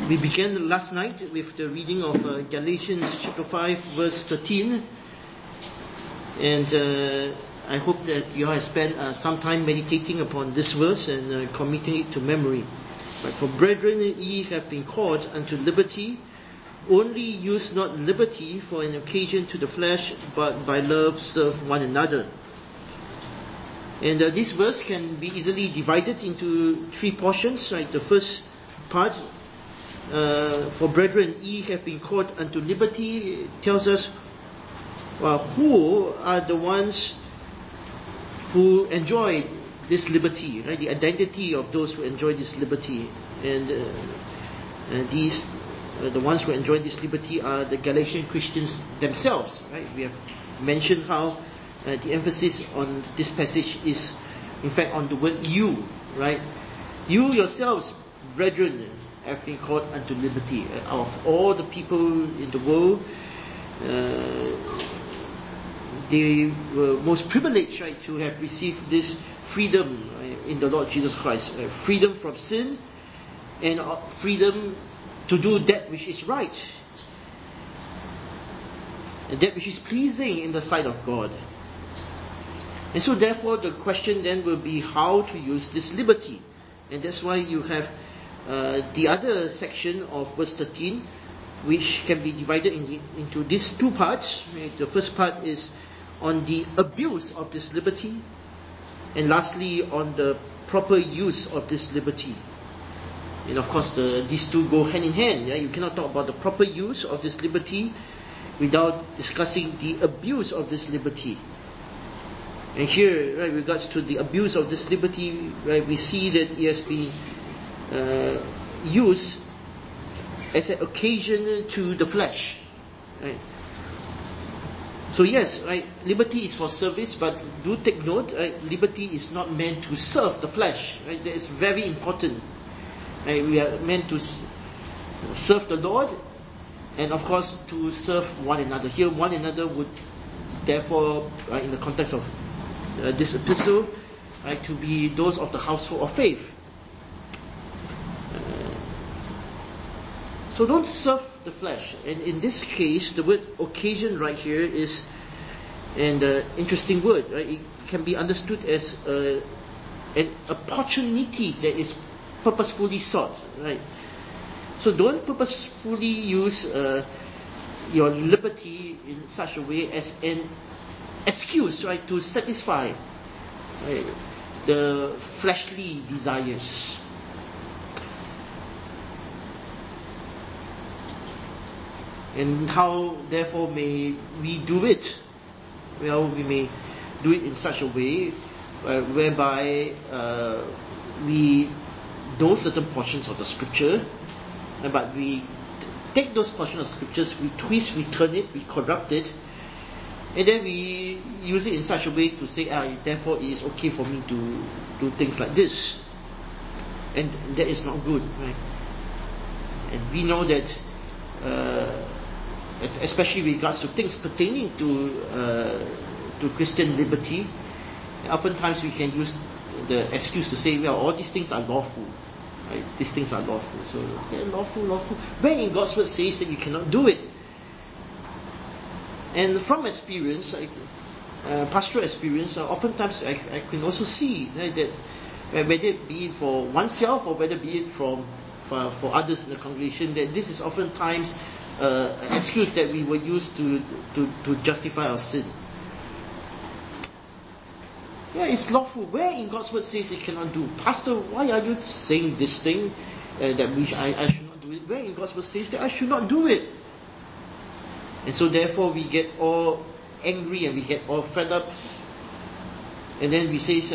We began last night with the reading of Galatians chapter 5 verse 13, and I hope that you all have spent some time meditating upon this verse and committing it to memory. But for brethren, ye have been called unto liberty. Only use not liberty for an occasion to the flesh, but by love serve one another. And this verse can be easily divided into three portions. Right, the first part, for brethren, ye have been called unto liberty, tells us who are the ones who enjoy this liberty, right? The identity of those who enjoy this liberty, and these the ones who enjoy this liberty are the Galatian Christians themselves, right? We have mentioned how the emphasis on this passage is, in fact, on the word you, right? You yourselves, brethren, have been called unto liberty. Of all the people in the world, they were most privileged, right, to have received this freedom in the Lord Jesus Christ. Freedom from sin and freedom to do that which is right, and that which is pleasing in the sight of God. And so therefore the question then will be how to use this liberty. And that's why you have the other section of verse 13, which can be divided into these two parts. The first part is on the abuse of this liberty, and lastly on the proper use of this liberty. And of course these two go hand in hand. You cannot talk about the proper use of this liberty without discussing the abuse of this liberty. And here, right, with regards to the abuse of this liberty, right, we see that it has been used as an occasion to the flesh, right? So yes, right, liberty is for service, but do take note, right, liberty is not meant to serve the flesh, right? That is very important, right? We are meant to serve the Lord, and of course to serve one another. Here, one another would therefore, in the context of this epistle, right, to be those of the household of faith. So don't serve the flesh. And in this case, the word occasion right here is an interesting word. Right? It can be understood as an opportunity that is purposefully sought. Right? So don't purposefully use your liberty in such a way as an excuse, right, to satisfy, right, the fleshly desires. And how, therefore, may we do it? Well, we may do it in such a way whereby we know certain portions of the scripture, but we take those portions of scriptures, we twist, we turn it, we corrupt it, and then we use it in such a way to say, therefore it is okay for me to do things like this. And that is not good, right? And we know that especially with regards to things pertaining to Christian liberty, oftentimes we can use the excuse to say, well, all these things are lawful, right? These things are lawful, so they're lawful. Where in God's word says that you cannot do it? And from experience, pastoral experience, oftentimes I can also see, right, that whether it be for oneself or whether be it for others in the congregation, that this is oftentimes an excuse that we will use to justify our sin. Yeah, it's lawful. Where in God's word says it cannot do? Pastor, why are you saying this thing that I should not do it? Where in God's word says that I should not do it? And so therefore we get all angry and we get all fed up, and then we say,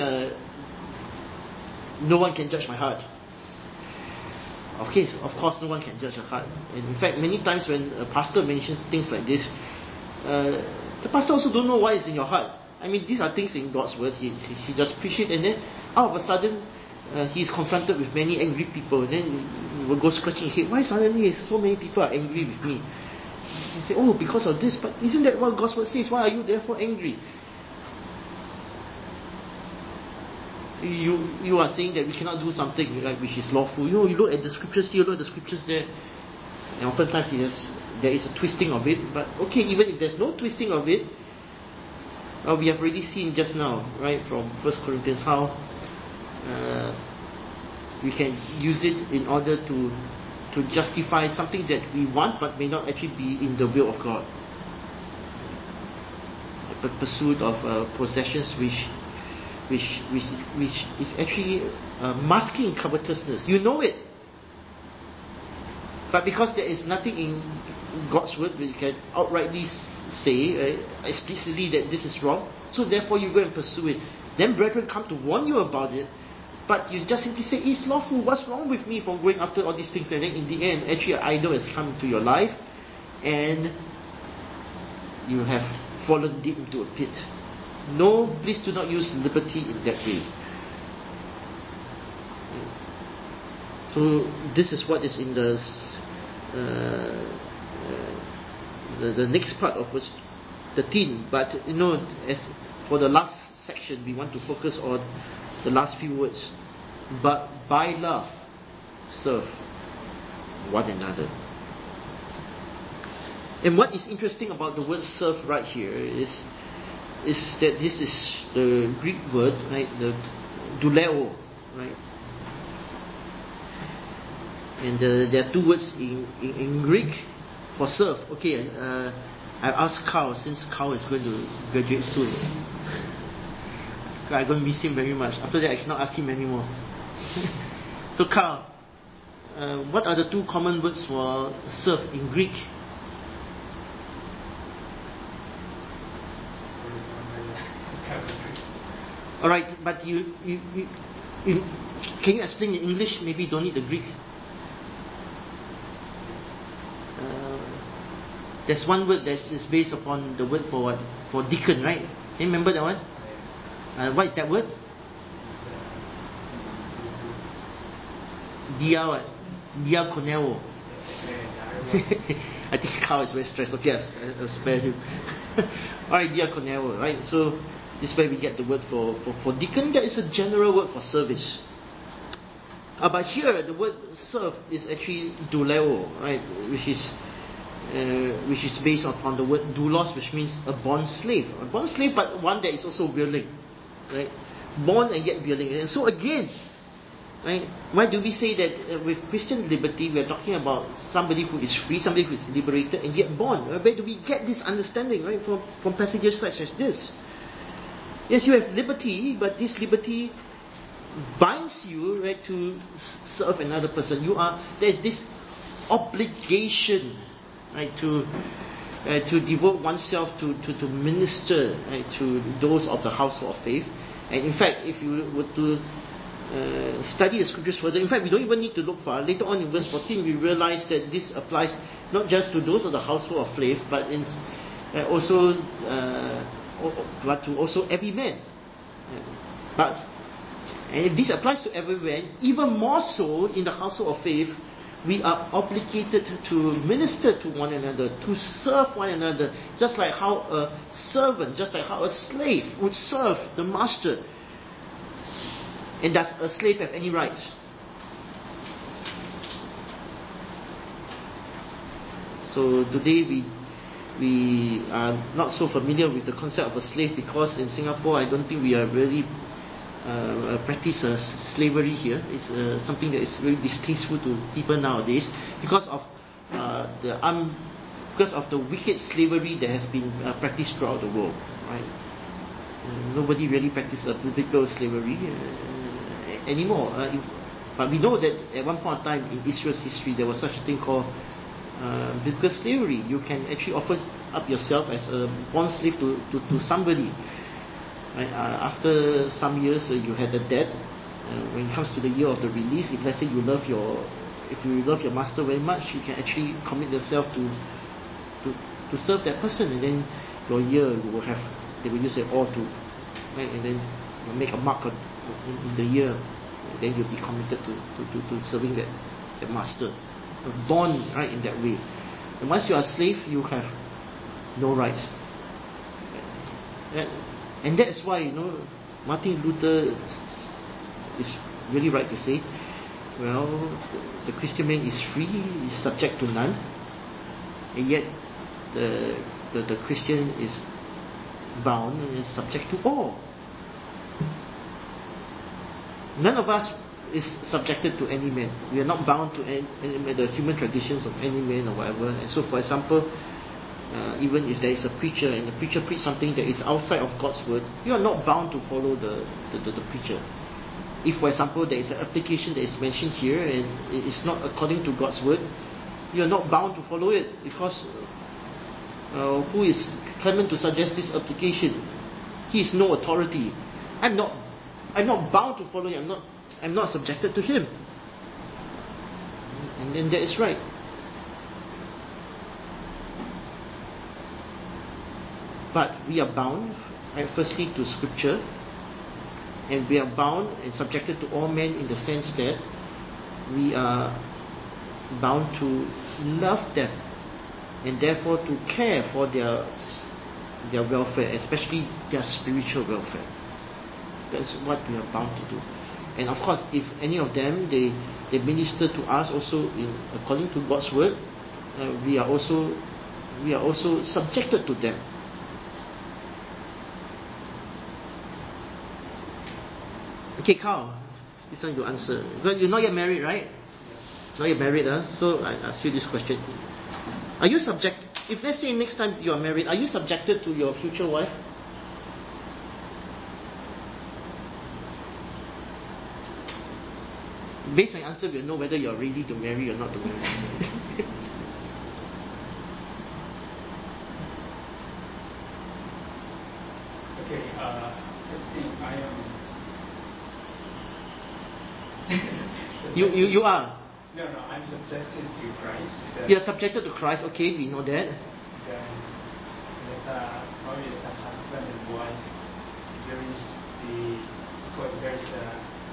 no one can judge my heart. Okay, so of course no one can judge your heart. And in fact, many times when a pastor mentions things like this, the pastor also don't know what is in your heart. I mean, these are things in God's word. He just preach it, and then all of a sudden he is confronted with many angry people, and then he will go scratching his head. Why suddenly so many people are angry with me? And say, oh, because of this. But isn't that what God's word says? Why are you therefore angry? you are saying that we cannot do something like which is lawful. You look at the scriptures here, look at the scriptures there, and oftentimes there is a twisting of it. But okay, even if there's no twisting of it, we have already seen just now, right, from 1 Corinthians, how we can use it in order to justify something that we want but may not actually be in the will of God. The pursuit of possessions which is actually masking covetousness. You know it, but because there is nothing in God's word we can outrightly say explicitly that this is wrong, so therefore you go and pursue it. Then brethren come to warn you about it, but you just simply say it's lawful. What's wrong with me from going after all these things? And then in the end, actually an idol has come into your life, and you have fallen deep into a pit. No, please do not use liberty in that way. So this is what is in the next part of verse 13. But as for the last section, we want to focus on the last few words. But by love, serve one another. And what is interesting about the word serve right here is that this is the Greek word, right? The douleo, right? And there are two words in Greek for serve. Okay, I asked Carl, since Carl is going to graduate soon. I'm going to miss him very much. After that, I cannot ask him anymore. So Carl, what are the two common words for serve in Greek? Alright, but you can you explain in English? Maybe you don't need the Greek. There's one word that is based upon the word for what? For deacon, right? You remember that one? What is that word? Diakoneo. I think Carl is very stressed. Okay, I'll spare him. Alright, diakoneo, right? So this is where we get the word for deacon. That is a general word for service. But here the word serve is actually douleo, right? Which is based on the word doulos, which means a bond slave. A bond slave, but one that is also willing, right? Born and yet willing. And so again, right, why do we say that with Christian liberty we are talking about somebody who is free, somebody who is liberated and yet born? Where do we get this understanding, right? From passages such as this. Yes, you have liberty, but this liberty binds you, right, to serve another person. There is this obligation, right, to devote oneself to minister, right, to those of the household of faith. And in fact, if you were to study the scriptures further, in fact, we don't even need to look far. Later on in verse 14, we realize that this applies not just to those of the household of faith, but also to also every man. And if this applies to every man, even more so in the household of faith, we are obligated to minister to one another, to serve one another, just like how a servant, just like how a slave would serve the master. And does a slave have any rights? So today we are not so familiar with the concept of a slave, because in Singapore I don't think we are really practice slavery here. It's something that is very distasteful to people nowadays because of the wicked slavery that has been practiced throughout the world, right? Nobody really practices biblical slavery anymore. But we know that at one point in time in Israel's history there was such a thing called biblical slavery. You can actually offer up yourself as a bond slave to somebody. Right? After some years, you had a debt. When it comes to the year of the release, if let's say you love your master very much, you can actually commit yourself to serve that person, and then your year they will use it all to, right? And then you make a mark in the year, and then you'll be committed to serving that master, a bond, right, in that way. And once you are a slave, you have no rights. And that is why, Martin Luther it's really right to say, well, the Christian man is free, is subject to none, and yet the Christian is bound and is subject to all. None of us is subjected to any man. We are not bound to the human traditions of any man or whatever. And so, for example, even if there is a preacher and the preacher preach something that is outside of God's word, you are not bound to follow the preacher. If, for example, there is an application that is mentioned here and it is not according to God's word, you are not bound to follow it, because who is claimant to suggest this application? He is no authority. I'm not bound to follow him. I'm not subjected to him. And then that is right. But we are bound, firstly, to Scripture, and we are bound and subjected to all men in the sense that we are bound to love them and therefore to care for their welfare, especially their spiritual welfare. That's what we are bound to do. And of course, if any of them they minister to us also according to God's word, we are also subjected to them. Okay, Carl, this one you answer. Because you're not yet married, right? Not yet married, so I ask you this question. Are you if let's say next time you are married, are you subjected to your future wife? Based on your answer, we'll know whether you're ready to marry or not to marry. Okay, I think I am. You are? No, I'm subjected to Christ. You're subjected to Christ, okay, we know that. Probably as a husband and wife, there's a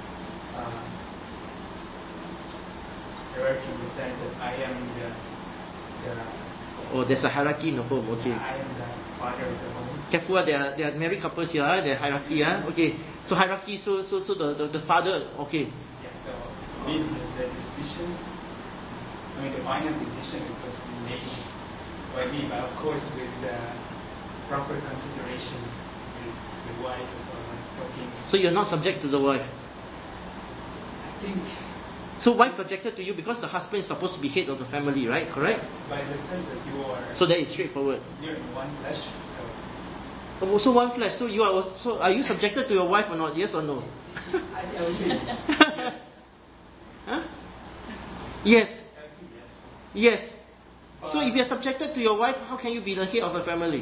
hierarchy in the sense that I am there's a hierarchy in the home, okay. I am the father of the home. Careful, there are married couples here, there are hierarchy, okay. So hierarchy, so the father, okay. Yeah, so means the decision, the final decision was made by me, but of course with proper consideration with the wife as well, talking. So you're not subject to the wife? I think. So wife subjected to you because the husband is supposed to be head of the family, right? Correct? By the sense that you are. So that is straightforward. You're in one flesh, so. Also one flesh. So are you subjected to your wife or not? Yes or no? I would say yes. Huh? Yes. Yes. Yes. So if you are subjected to your wife, how can you be the head of a family?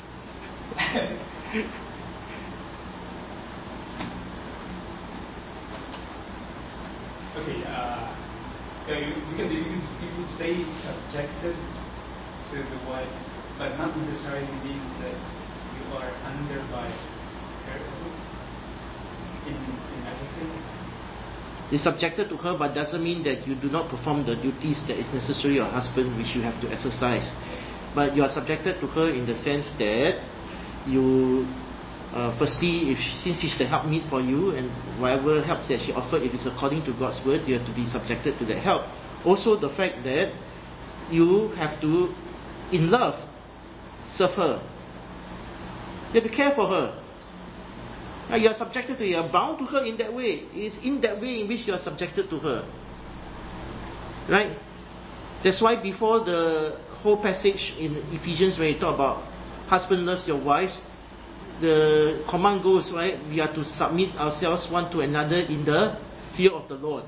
Okay, because if you say subjected to the wife, but not necessarily mean that you are under by her in everything. You're subjected to her, but doesn't mean that you do not perform the duties that is necessary your husband, which you have to exercise. But you are subjected to her in the sense that you, firstly, since she's the helpmeet for you, and whatever help that she offered, if it's according to God's word, you have to be subjected to that help. Also, the fact that you have to, in love, serve her. You have to care for her. You are subjected to her, you are bound to her in that way. It's in that way in which you are subjected to her. Right? That's why before the whole passage in Ephesians where you talk about husband loves your wives, the command goes, right, we are to submit ourselves one to another in the fear of the Lord.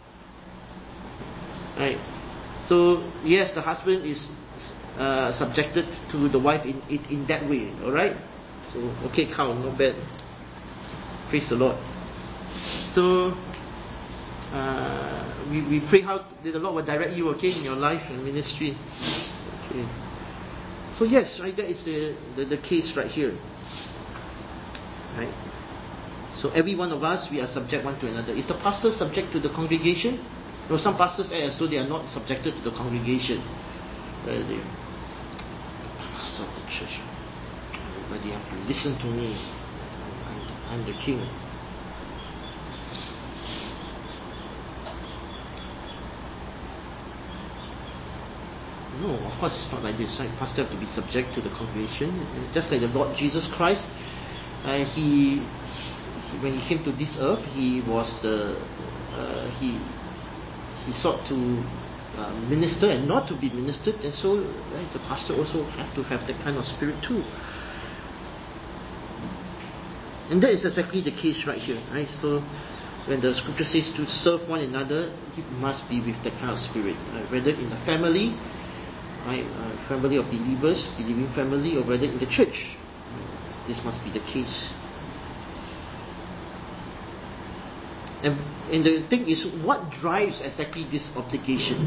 Right? So yes, the husband is subjected to the wife in that way. Alright? So okay, Carl, not bad. Praise the Lord. So we pray how the Lord will direct you, okay, in your life and ministry. Okay. So yes, right, that is the case right here. Right? So every one of us, we are subject one to another. Is the pastor subject to the congregation? No, some pastors act as though they are not subjected to the congregation. The pastor of the church, everybody have to listen to me. I'm the king. No, of course it's not like this. Right? Pastor have to be subject to the congregation, just like the Lord Jesus Christ. He when he came to this earth, he was he sought to minister and not to be ministered, and so the pastor also have to have that kind of spirit too. And that is exactly the case right here, right? So when the scripture says to serve one another, it must be with that kind of spirit, whether in the family, right, family of believers, believing family, or whether in the church. This must be the case. And the thing is, what drives exactly this obligation?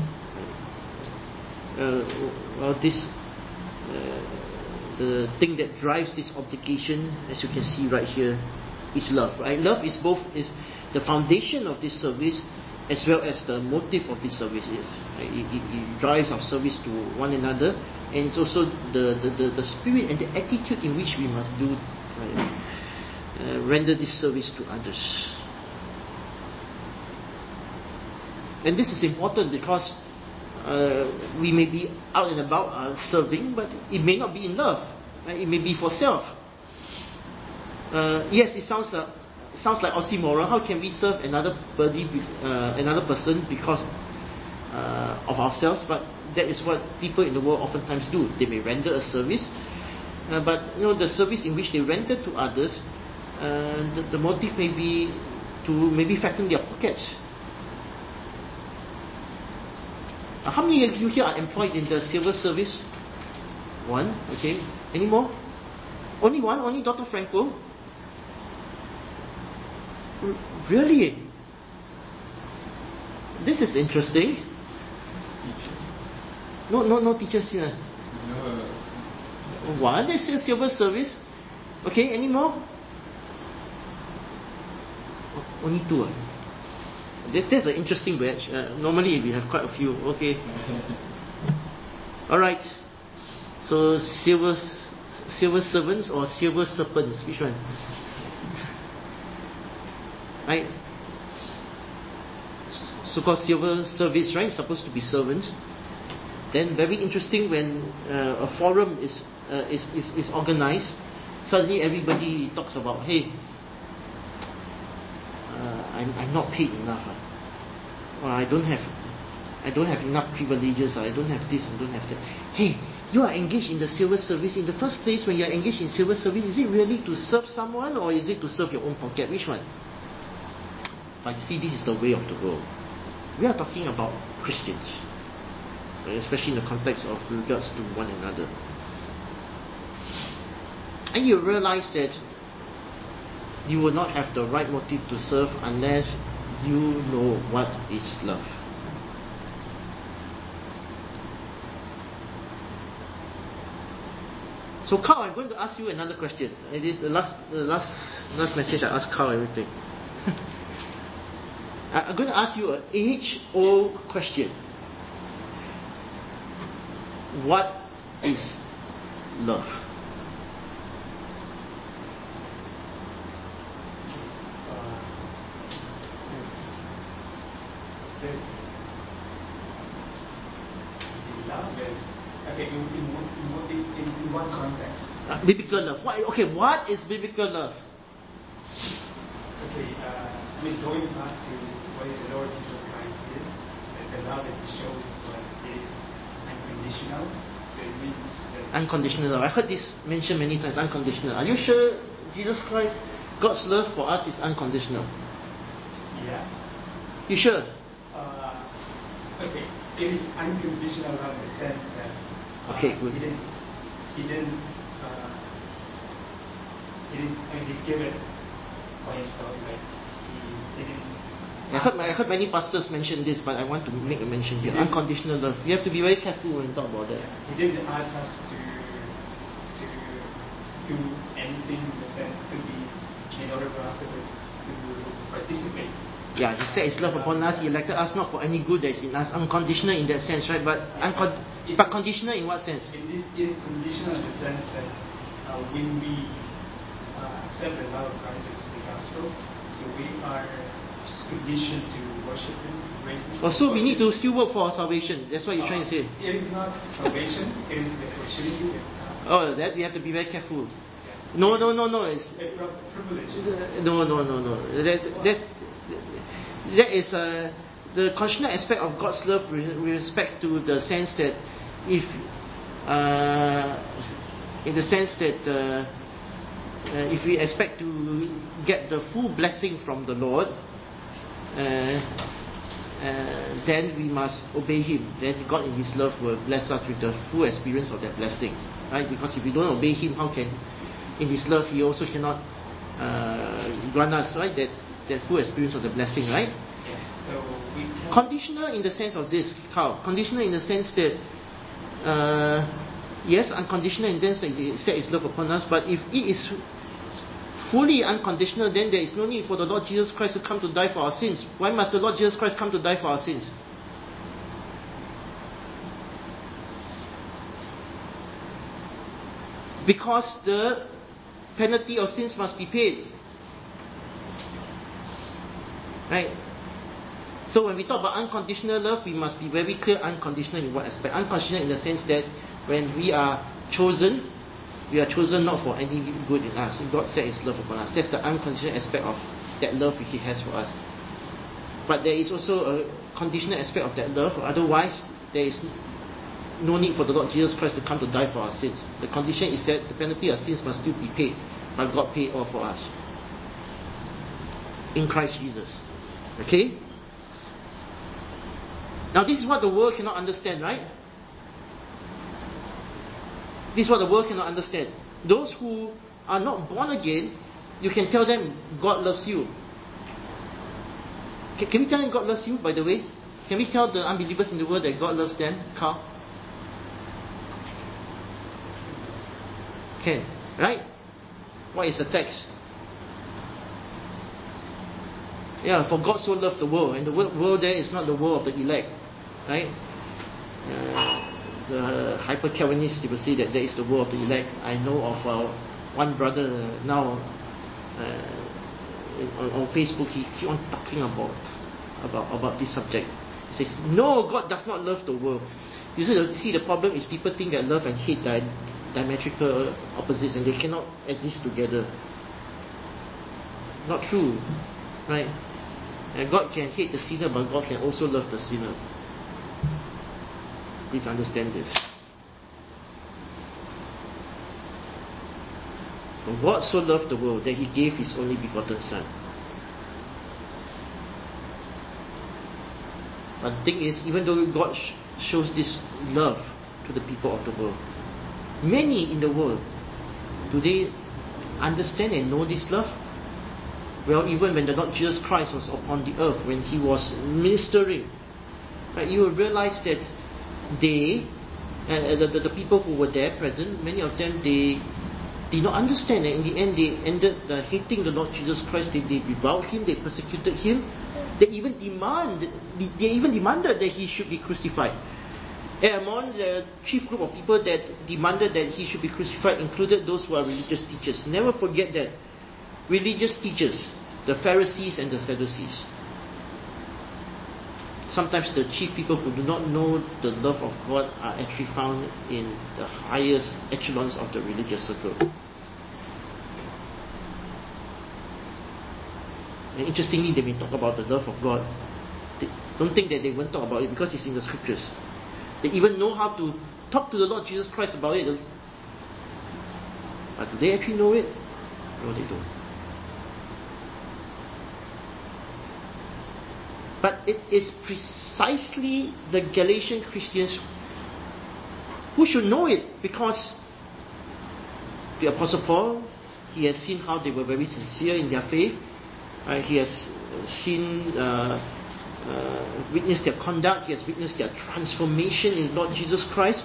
The thing that drives this obligation, as you can see right here, is love. Right? Love is the foundation of this service, as well as the motive of this service is. Right? It drives our service to one another, and it's also the spirit and the attitude in which we must do render this service to others. And this is important because we may be out and about serving, but it may not be in love. Right? It may be for self. Yes, it sounds like oxymoron. How can we serve another person because of ourselves? But that is what people in the world oftentimes do. They may render a service, but the service in which they render to others, the motive may be to maybe fatten their pockets. How many of you here are employed in the civil service? One, okay. Any more? Only one? Only Dr. Franco? Really? This is interesting. Teachers? No teachers here. No. One is a civil service. Okay, any more? Only two. That's an interesting batch. Normally we have quite a few. Okay. Alright. So civil servants or civil serpents? Which one? Right? So-called civil service, right? Supposed to be servants. Then very interesting when a forum is organized. Suddenly everybody talks about, hey, I'm not paid enough. Or I don't have enough privileges. I don't have this. I don't have that. Hey, you are engaged in the civil service. In the first place, when you are engaged in civil service, is it really to serve someone or is it to serve your own pocket? Which one? But you see, this is the way of the world. We are talking about Christians, especially in the context of regards to one another. And you realize that you will not have the right motive to serve unless you know what is love. So Carl, I'm going to ask you another question. It is the last message I asked Carl everything. I'm going to ask you an age-old question. What is love? Love is okay in what context? Biblical love. What is biblical love? Okay, going back to what the Lord Jesus Christ did, the love that He shows is unconditional. So it means that Unconditional love. I heard this mentioned many times. Unconditional. Are you sure Jesus Christ, God's love for us is unconditional? yeah. You sure? Okay, it is unconditional love in the sense that Okay, good. He didn't give it by himself. Like he didn't. I heard many pastors mention this, but I want to make a mention here. Unconditional love. You have to be very careful when you talk about that. He didn't ask us to do anything in the sense to be in order for us to participate. Yeah, He set His love upon us. He elected us not for any good that is in us. Unconditional in that sense, right? But conditional in what sense? It is conditional in the sense that when we accept the love of Christ, which is the gospel, so we are conditioned to worship Him, praise Him. Also, we need to still work for our salvation. That's what you're trying to say. It is not salvation, it is the opportunity that Oh, that we have to be very careful. No. It's a privilege. no. That is the conditional aspect of God's love with respect to the sense that if, in the sense that if we expect to get the full blessing from the Lord, then we must obey Him. Then God in His love will bless us with the full experience of that blessing, right? Because if we don't obey Him, how can, in His love, He also cannot grant us, right, that full experience of the blessing, right? Yes, so we can... Conditional in the sense of this, Carl. Conditional in the sense that, yes, unconditional in the sense that He set His love upon us, but if it is fully unconditional, then there is no need for the Lord Jesus Christ to come to die for our sins. Why must the Lord Jesus Christ come to die for our sins? Because the penalty of sins must be paid. Right? So when we talk about unconditional love, we must be very clear unconditional in what aspect. Unconditional in the sense that when we are chosen not for any good in us. God set His love upon us. That's the unconditional aspect of that love which He has for us. But there is also a conditional aspect of that love. Otherwise, there is no need for the Lord Jesus Christ to come to die for our sins. The condition is that the penalty of sins must still be paid, but God paid all for us in Christ Jesus. Okay? Now this is what the world cannot understand, right? This is what the world cannot understand. Those who are not born again, you can tell them God loves you. Can we tell them God loves you, by the way? Can we tell the unbelievers in the world that God loves them, Carl? Can, right? What is the text? Yeah, for God so loved the world, and the world there is not the world of the elect, right? The hyper-Calvinists, they will say that there is the world of the elect. I know of one brother now on Facebook. He keep on talking about this subject. He says, no, God does not love the world. You see, the problem is people think that love and hate are diametrical opposites, and they cannot exist together. Not true, right? And God can hate the sinner, but God can also love the sinner. Please understand this. For God so loved the world that He gave His only begotten Son. But the thing is, even though God shows this love to the people of the world, many in the world, do they understand and know this love? Well, even when the Lord Jesus Christ was upon the earth, when He was ministering, you will realize that the people who were there present, many of them, they did not understand, and in the end they ended hating the Lord Jesus Christ. They reviled Him, they persecuted Him, they even demanded that He should be crucified. And among the chief group of people that demanded that He should be crucified included those who are religious teachers. Never forget that. Religious teachers, the Pharisees and the Sadducees. Sometimes the chief people who do not know the love of God are actually found in the highest echelons of the religious circle. And interestingly, they may talk about the love of God. Don't think that they won't talk about it, because it's in the scriptures. They even know how to talk to the Lord Jesus Christ about it. But do they actually know it? No, they don't. But it is precisely the Galatian Christians who should know it, because the Apostle Paul, he has seen how they were very sincere in their faith. He has seen, witnessed their conduct. He has witnessed their transformation in Lord Jesus Christ.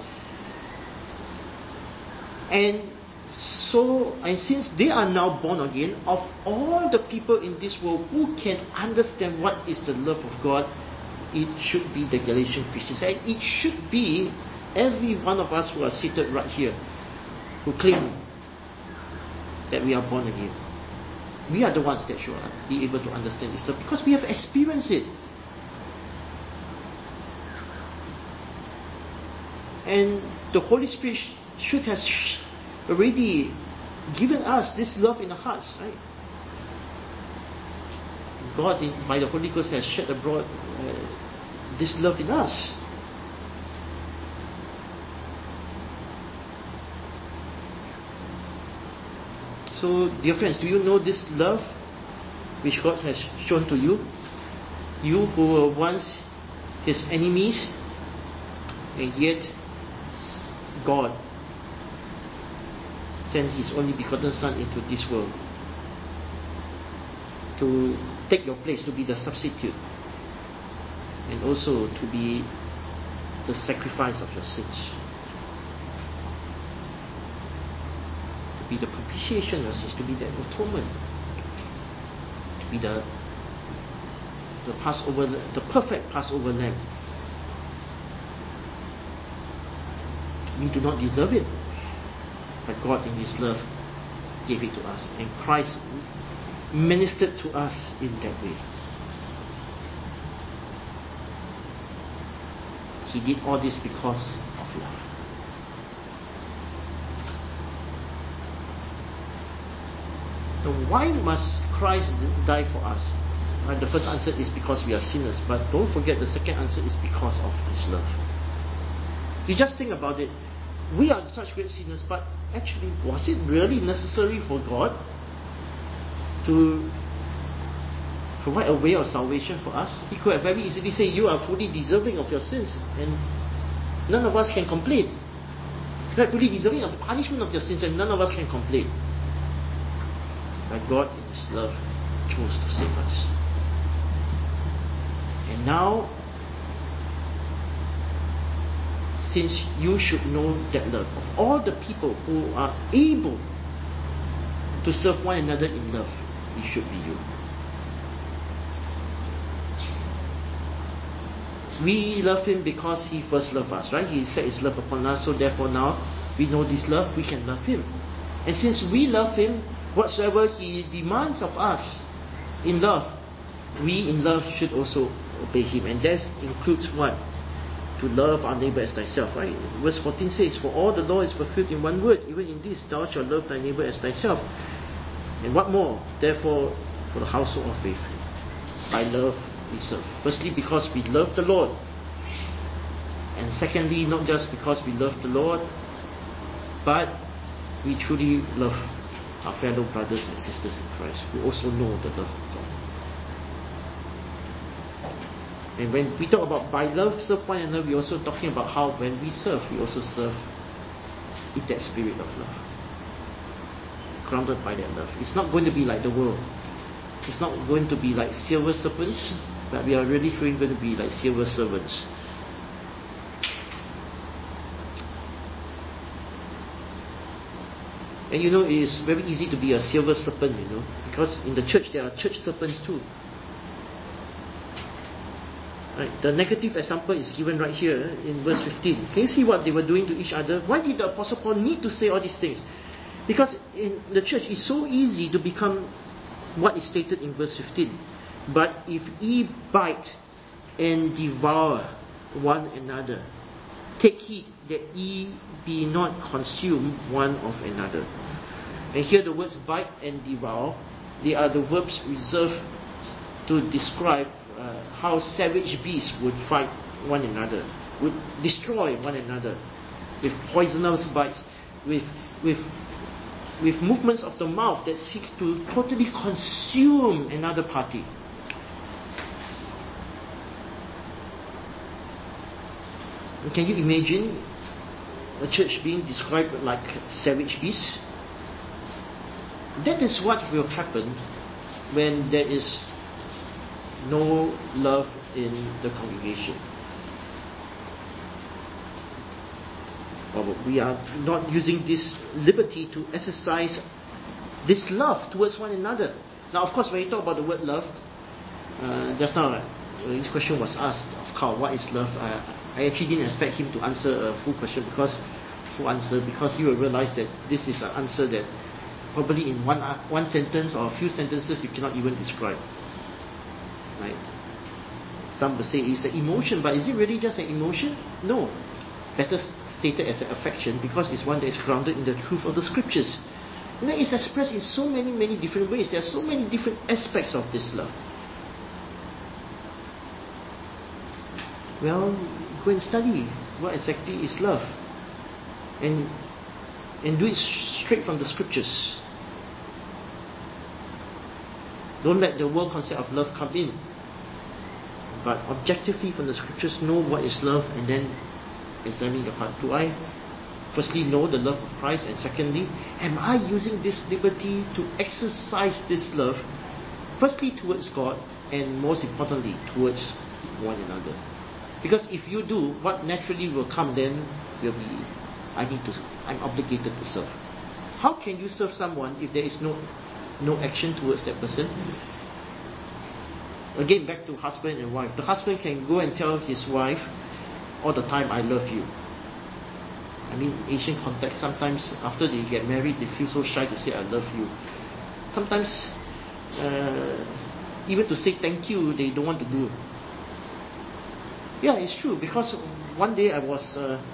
And since they are now born again, of all the people in this world who can understand what is the love of God, it should be the Galatian Christians. And it should be every one of us who are seated right here, who claim that we are born again. We are the ones that should be able to understand this love because we have experienced it. And the Holy Spirit should have already given us this love in our hearts, right? God, by the Holy Ghost, has shed abroad this love in us. So, dear friends, do you know this love which God has shown to you? You who were once His enemies, and yet God sent His only begotten Son into this world to take your place, to be the substitute, and also to be the sacrifice of your sins, to be the propitiation of your sins, to be the atonement, to be the Passover, the perfect Passover lamb. We do not deserve it, but God in His love gave it to us, and Christ ministered to us in that way. He did all this because of love. So why must Christ die for us? The first answer is because we are sinners, but don't forget the second answer is because of His love. You just think about it. We are such great sinners, but actually, was it really necessary for God to provide a way of salvation for us? He could have very easily said, you are fully deserving of your sins, and none of us can complain. You are fully deserving of the punishment of your sins, and none of us can complain. But God in His love chose to save us. And now, since you should know that love, of all the people who are able to serve one another in love, it should be you. We love Him because He first loved us, right? He set His love upon us, so therefore now we know this love, we can love Him. And since we love Him, whatsoever He demands of us in love, we in love should also obey Him. And that includes what? To love our neighbor as thyself, right? Verse 14 says, for all the law is fulfilled in one word, even in this, thou shalt love thy neighbor as thyself. And what more? Therefore, for the household of faith, by love we serve. Firstly, because we love the Lord. And secondly, not just because we love the Lord, but we truly love our fellow brothers and sisters in Christ, who also know the love of God. And when we talk about by love serve one another, we're also talking about how when we serve, we also serve in that spirit of love, grounded by that love. It's not going to be like the world. It's not going to be like silver serpents, but we are really going to be like silver servants. And you know, it is very easy to be a silver serpent, you know, because in the church there are church serpents too. Right. The negative example is given right here in verse 15. Can you see what they were doing to each other? Why did the Apostle Paul need to say all these things? Because in the church it's so easy to become what is stated in verse 15. But if ye bite and devour one another, take heed that ye be not consumed one of another. And here the words bite and devour, they are the verbs reserved to describe how savage beasts would fight one another, would destroy one another with poisonous bites, with movements of the mouth that seek to totally consume another party. And can you imagine a church being described like savage beasts? That is what will happen when there is no love in the congregation. Or we are not using this liberty to exercise this love towards one another. Now, of course, when you talk about the word love, just now this question was asked of Carl, what is love? I actually didn't expect him to answer a full answer, because you will realize that this is an answer that probably in one sentence or a few sentences you cannot even describe. Right? Some will say it's an emotion, but is it really just an emotion? No. Better stated as an affection, because it's one that is grounded in the truth of the scriptures. And that is expressed in so many, many different ways. There are so many different aspects of this love. Well, go and study what exactly is love. And do it straight from the scriptures. Don't let the world concept of love come in. But objectively from the scriptures, know what is love, and then examine your heart. Do I firstly know the love of Christ, and secondly, am I using this liberty to exercise this love, firstly towards God, and most importantly towards one another? Because if you do, what naturally will come then will be, I'm obligated to serve. How can you serve someone if there is no action towards that person? Again, back to husband and wife. The husband can go and tell his wife all the time, I love you. I mean, Asian context, sometimes after they get married, they feel so shy to say I love you. Sometimes, even to say thank you, they don't want to do. Yeah, it's true, because one day I was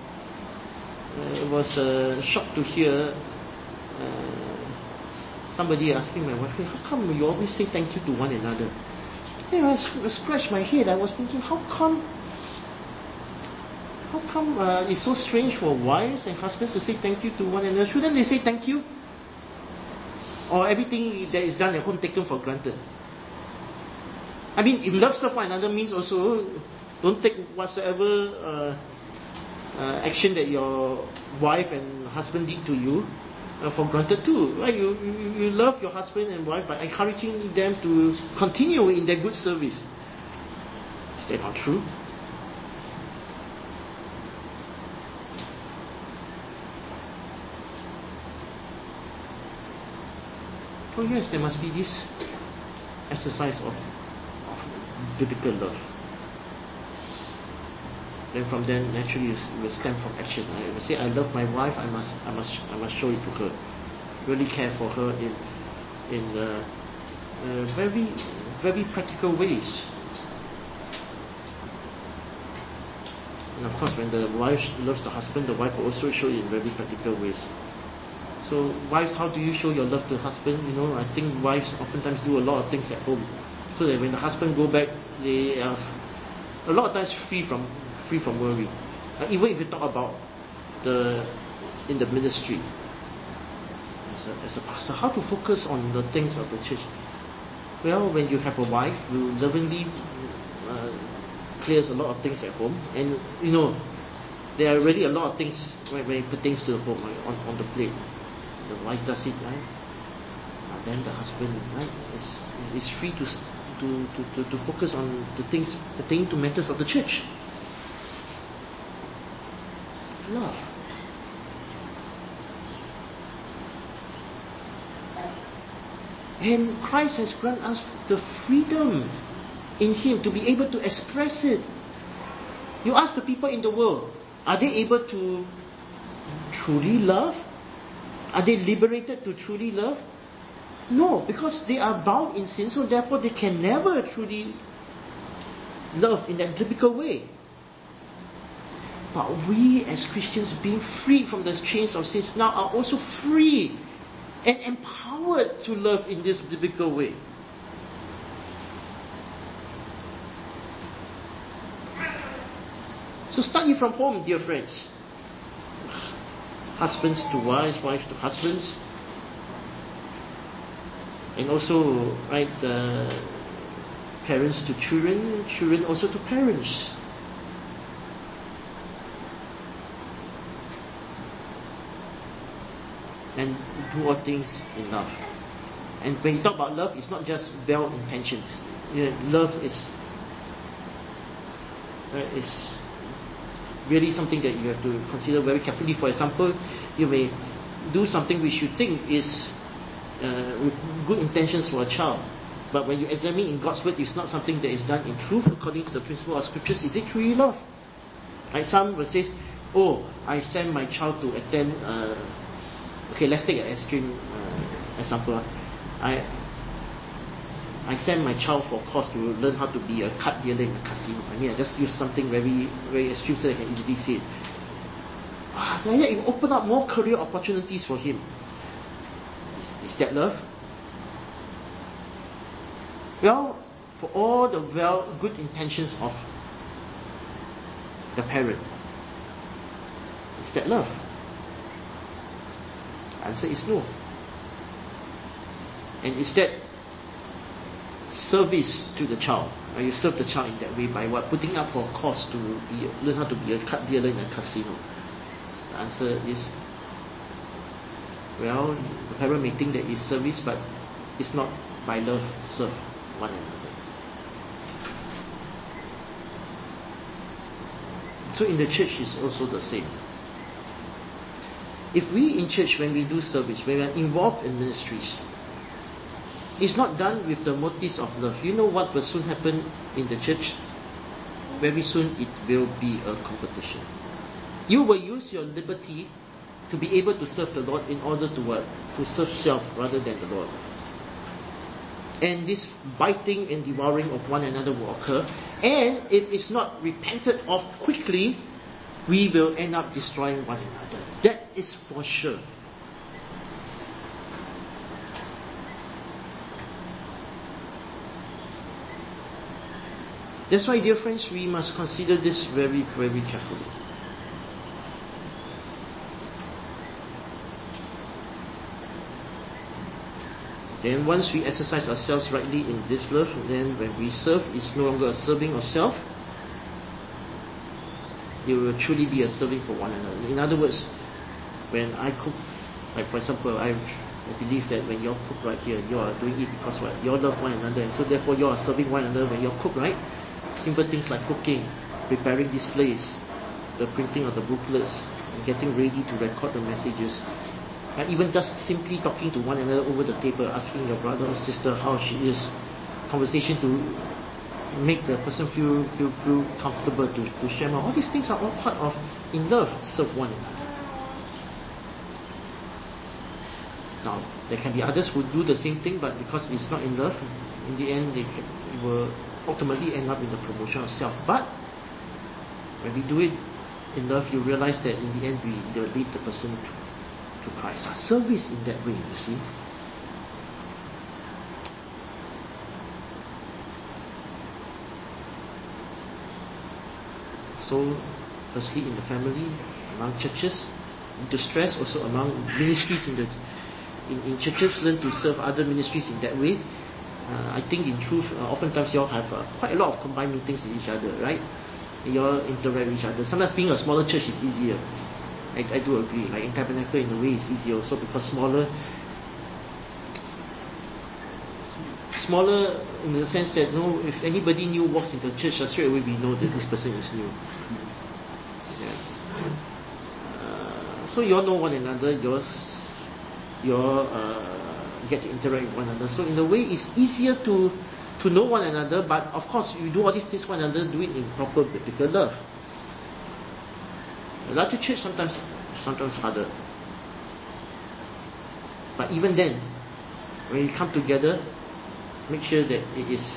shocked to hear somebody asking my wife, hey, how come you always say thank you to one another? And I scratched my head. I was thinking, how come it's so strange for wives and husbands to say thank you to one another? Shouldn't they say thank you? Or everything that is done at home taken for granted? I mean, if love serve one another means also don't take whatsoever action that your wife and husband did to you for granted too. Right? You love your husband and wife by encouraging them to continue in their good service. Is that not true? Oh yes, there must be this exercise of biblical love. Then from then, naturally, it will stem from action. I will say, I love my wife. I must show it to her. Really care for her in very, very practical ways. And of course, when the wife loves the husband, the wife will also show it in very practical ways. So, wives, how do you show your love to the husband? You know, I think wives oftentimes do a lot of things at home, so that when the husband go back, they are a lot of times free from worry. Even if you talk about in the ministry, as a pastor, how to focus on the things of the church. Well, when you have a wife who lovingly clears a lot of things at home, and you know, there are already a lot of things when it pertains to the home, right, on the plate. The wife does it, right? Then the husband, right, is free to focus on the things pertaining to matters of the church. Love. And Christ has granted us the freedom in Him to be able to express it. You ask the people in the world, are they able to truly love? Are they liberated to truly love? No, because they are bound in sin, so therefore they can never truly love in that biblical way. But we as Christians, being freed from the chains of sins, now are also free and empowered to love in this biblical way. So start it from home, dear friends. Husbands to wives, wives to husbands. And also, right, parents to children, children also to parents. And do all things in love. And when you talk about love, it's not just well intentions. You know, love is really something that you have to consider very carefully. For example, you may do something which you think is with good intentions for a child, but when you examine in God's word, it's not something that is done in truth according to the principle of scriptures. Is it truly love? Right? Some will say, oh, I send my child to attend okay, let's take an extreme example, I send my child for a course to learn how to be a card dealer in a casino. I mean, I just use something very, very extreme so I can easily see it. Like that, it will open up more career opportunities for him. Is that love? Well, for all the good intentions of the parent, is that love? The answer is no. And is that service to the child? You serve the child in that way by what? Putting up for a course to learn how to be a card dealer in a casino. The answer is, well, the parent may think that it's service, but it's not by love serve one another. So in the church it's also the same. If we in church, when we do service, when we are involved in ministries, it's not done with the motives of love, you know what will soon happen in the church? Very soon it will be a competition. You will use your liberty to be able to serve the Lord in order to what? To serve self rather than the Lord. And this biting and devouring of one another will occur. And if it's not repented of quickly, we will end up destroying one another. That is for sure. That's why, dear friends, we must consider this very, very carefully. Then once we exercise ourselves rightly in this love, then when we serve, it's no longer a serving of self. It will truly be a serving for one another. In other words, when I cook, like for example, I believe that when you all cook right here, you are doing it because what? You all love one another, and so therefore you are serving one another when you all cook, right? Simple things like cooking, preparing displays, the printing of the booklets, and getting ready to record the messages. Even just simply talking to one another over the table, asking your brother or sister how she is. Conversation to make the person feel comfortable to share more. All these things are all part of, in love, serve one another. Now, there can be others who do the same thing, but because it's not in love, in the end it will ultimately end up in the promotion of self. But when we do it in love, you realize that in the end we will lead the person to Christ. Our service in that way, you see. So, firstly in the family, among churches, into stress, also among ministries in churches, learn to serve other ministries in that way. I think in truth, oftentimes you all have quite a lot of combined meetings with each other, right? You all interact with each other. Sometimes being a smaller church is easier. I do agree. Like in Tabernacle, in a way, it's easier also because smaller in the sense that if anybody new walks into the church, straight away we know that this person is new. Yeah. So you all know one another. You all get to interact with one another. So in a way, it's easier to know one another. But of course, you do all these things one another, do it in proper biblical love. A larger church sometimes harder. But even then, when you come together, make sure that it is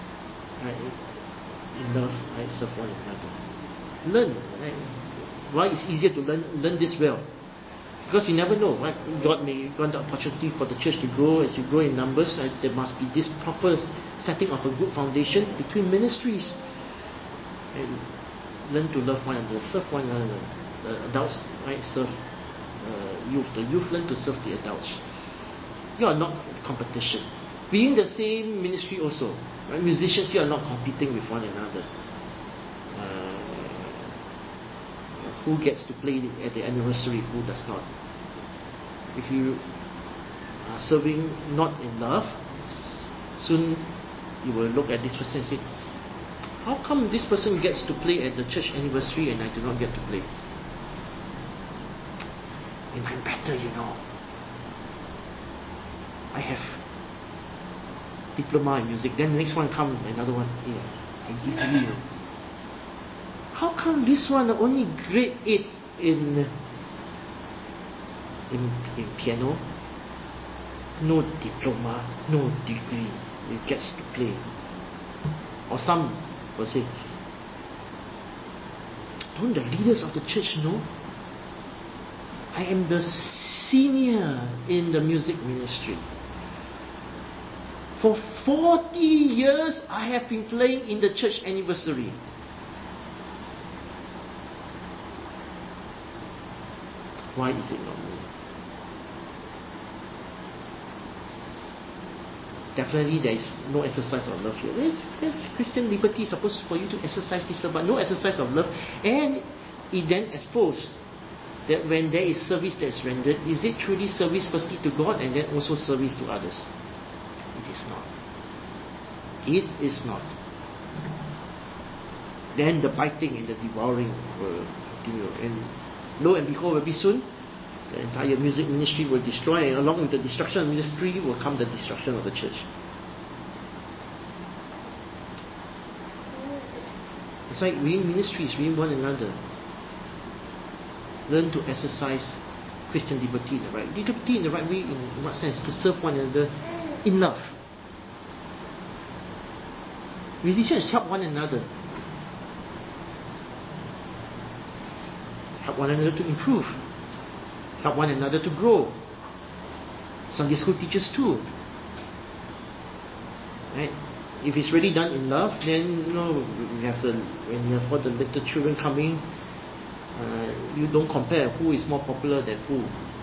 in love, serve one another. Learn. Why it's easier to learn this well? Because you never know, right? God may grant the opportunity for the church to grow. As you grow in numbers, there must be this proper setting of a good foundation between ministries. And learn to love one another, serve one another. The adults, right, serve the youth. The youth learn to serve the adults. You are not competition. Being the same ministry also, right? Musicians, you are not competing with one another. Who gets to play at the anniversary, who does not? If you are serving not in love, soon you will look at this person and say, how come this person gets to play at the church anniversary and I do not get to play? And I'm better, I have diploma in music. Then the next one come, another one, a degree. How come this one only grade 8 in piano? no diploma, no degree, he gets to play. Or some will say, don't the leaders of the church know? I am the senior in the music ministry. For 40 years I have been playing in the church anniversary. Why is it not me? Definitely there is no exercise of love here. There's Christian liberty supposed for you to exercise this love, but no exercise of love. And it then exposed that when there is service that is rendered, is it truly service firstly to God and then also service to others? It is not. It is not. Then the biting and the devouring will continue. And lo and behold, very soon, the entire music ministry will destroy, and along with the destruction of ministry will come the destruction of the church. It's like we in ministries, we in one another. Learn to exercise Christian liberty in the right. Liberty in the right way, in what sense? To serve one another in love. Musicians help one another. Help one another to improve. Help one another to grow. Sunday school teachers too. Right? If it's really done in love, then when you have all the little children coming, you don't compare who is more popular than who.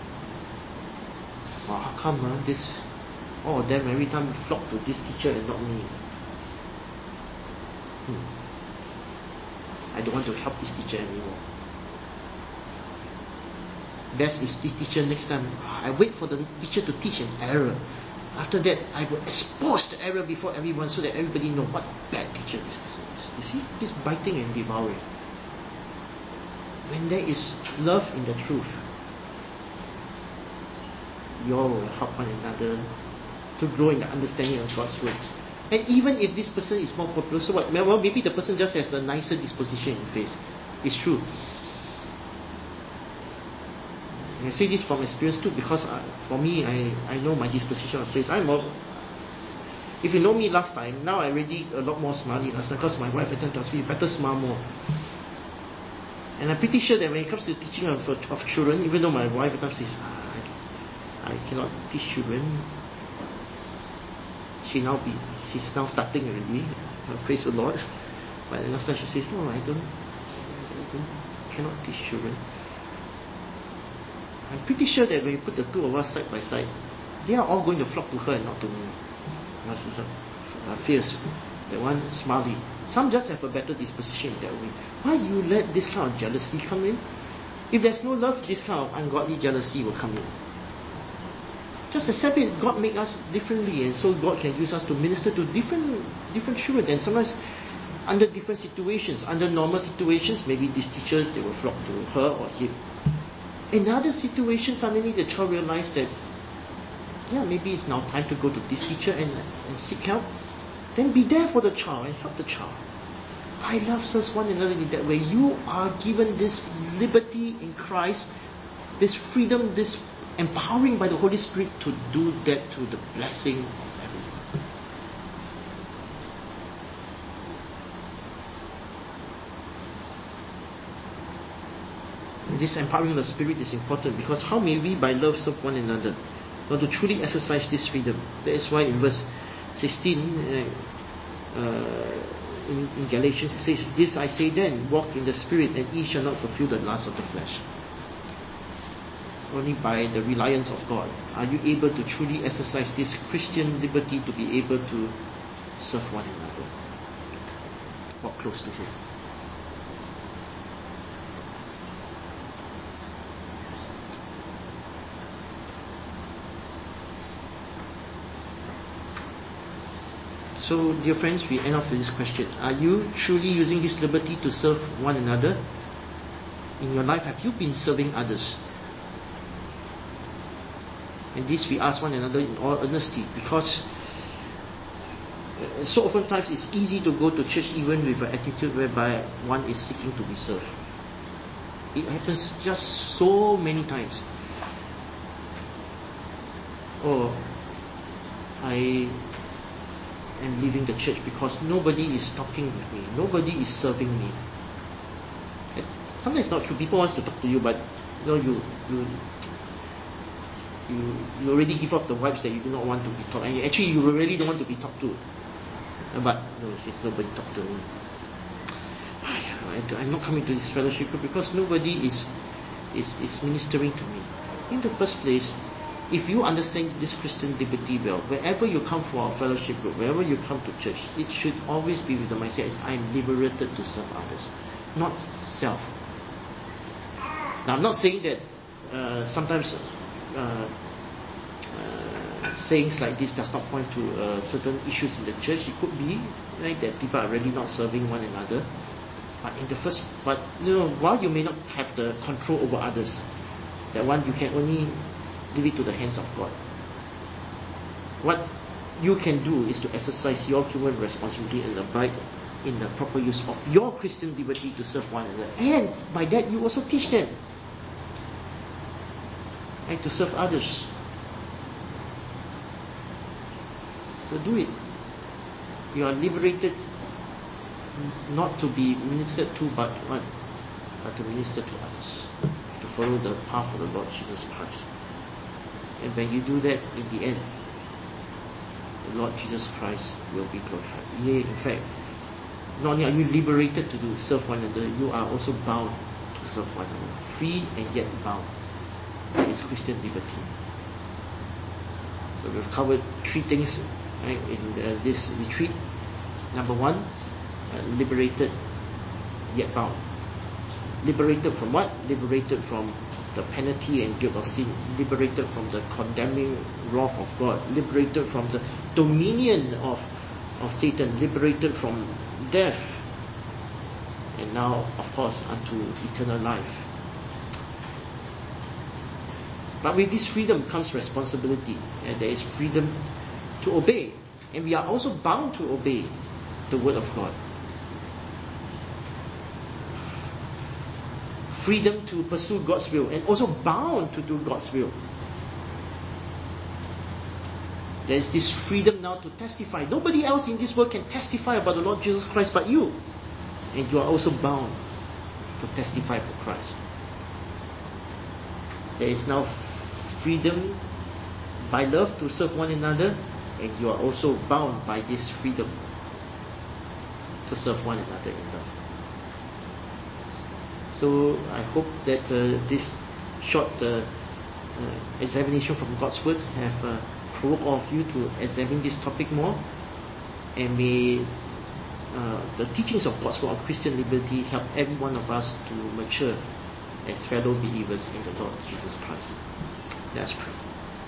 Well, how come all of them every time flock to this teacher and not me? I don't want to help this teacher anymore. Best is this teacher next time. I wait for the teacher to teach an error. After that, I will expose the error before everyone so that everybody knows what a bad teacher this person is. You see, this biting and devouring. When there is love in the truth, you all will help one another to grow in the understanding of God's words. And even if this person is more popular, so what? Well, maybe the person just has a nicer disposition in face. It's true. I say this from experience too, because for me, I know my disposition of face. If you know me last time, now I already a lot more smiley last time, because my wife at times tells me, you better smile more. And I'm pretty sure that when it comes to teaching of children, even though my wife at times says, I cannot teach children, she's now starting already, praise the Lord. But last time she says, no, I cannot teach children. I'm pretty sure that when you put the two of us side by side, they are all going to flock to her and not to me. My sister, fierce, the one smiley. Some just have a better disposition in that way. Why you let this kind of jealousy come in? If there's no love, this kind of ungodly jealousy will come in. Just accept it. God made us differently, and so God can use us to minister to different children. And sometimes under different situations, under normal situations, maybe this teacher, they will flock to her or him. In other situations, suddenly the child realized that, maybe it's now time to go to this teacher and seek help. Then be there for the child and help the child. I love us one another in that way. You are given this liberty in Christ, this freedom, this empowering by the Holy Spirit to do that to the blessing of everyone. This empowering of the Spirit is important, because how may we by love serve one another? Now, to truly exercise this freedom. That is why in verse 16 in Galatians it says, this I say then, walk in the Spirit, and ye shall not fulfill the lust of the flesh. Only by the reliance of God are you able to truly exercise this Christian liberty to be able to serve one another. Walk close to Him. So, dear friends, we end off with this question. Are you truly using this liberty to serve one another? In your life, have you been serving others? And this we ask one another in all earnesty, because so oftentimes it's easy to go to church even with an attitude whereby one is seeking to be served. It happens just so many times. I am leaving the church because nobody is talking with me, nobody is serving me. Sometimes it's not true. People want to talk to you, but you already give off the vibes that you do not want to be talked, and actually you really don't want to be talked to. But no, it says nobody talk to me. I'm not coming to this fellowship group because nobody is ministering to me. In the first place, if you understand this Christian liberty well, wherever you come for our fellowship group, wherever you come to church, it should always be with the mindset as I am liberated to serve others, not self. Now, I'm not saying that sometimes sayings like this does not point to certain issues in the church. It could be right that people are really not serving one another. But while you may not have the control over others, that one you can only leave it to the hands of God. What you can do is to exercise your human responsibility and abide in the proper use of your Christian liberty to serve one another, and by that you also teach them to serve others. So do it. You are liberated not to be ministered to, but to minister to others, to follow the path of the Lord Jesus Christ. And when you do that, in the end, the Lord Jesus Christ will be glorified. Yea, in fact, not only are you liberated to serve one another, you are also bound to serve one another. Free and yet bound. That is Christian liberty. So we've covered three things in this retreat. Number one, liberated yet bound. Liberated from what? Liberated from the penalty and guilt of sin. Liberated from the condemning wrath of God. Liberated from the dominion of Satan. Liberated from death. And now, of course, unto eternal life. But with this freedom comes responsibility, and there is freedom to obey, and we are also bound to obey the word of God. Freedom to pursue God's will, and also bound to do God's will. There is this freedom now to testify. Nobody else in this world can testify about the Lord Jesus Christ but you, and you are also bound to testify for Christ. There is now freedom by love to serve one another, and you are also bound by this freedom to serve one another in love. So I hope that this short examination from God's Word have provoked all of you to examine this topic more, and may the teachings of God's Word of Christian liberty help every one of us to mature as fellow believers in the Lord Jesus Christ. Let us pray.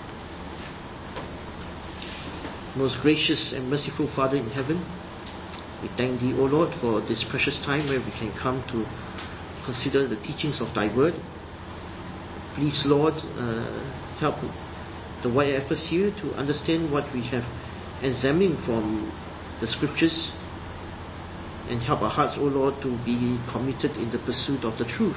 Most gracious and merciful Father in heaven, we thank Thee, O Lord, for this precious time where we can come to consider the teachings of Thy Word. Please, Lord, help the YFS here to understand what we have examined from the Scriptures, and help our hearts, O Lord, to be committed in the pursuit of the truth.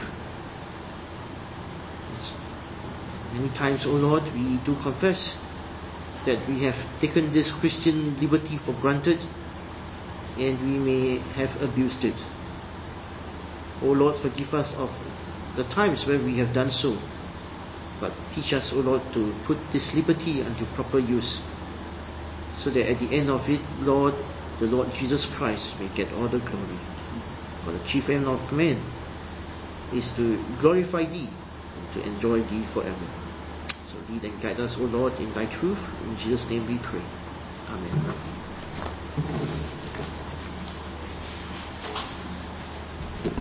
Many times, O Lord, we do confess that we have taken this Christian liberty for granted, and we may have abused it. O Lord, forgive us of the times where we have done so, but teach us, O Lord, to put this liberty unto proper use, so that at the end of it, Lord, the Lord Jesus Christ may get all the glory. For the chief aim of man is to glorify Thee and to enjoy Thee forever. So lead and guide us, O Lord, in Thy truth. In Jesus' name we pray. Amen.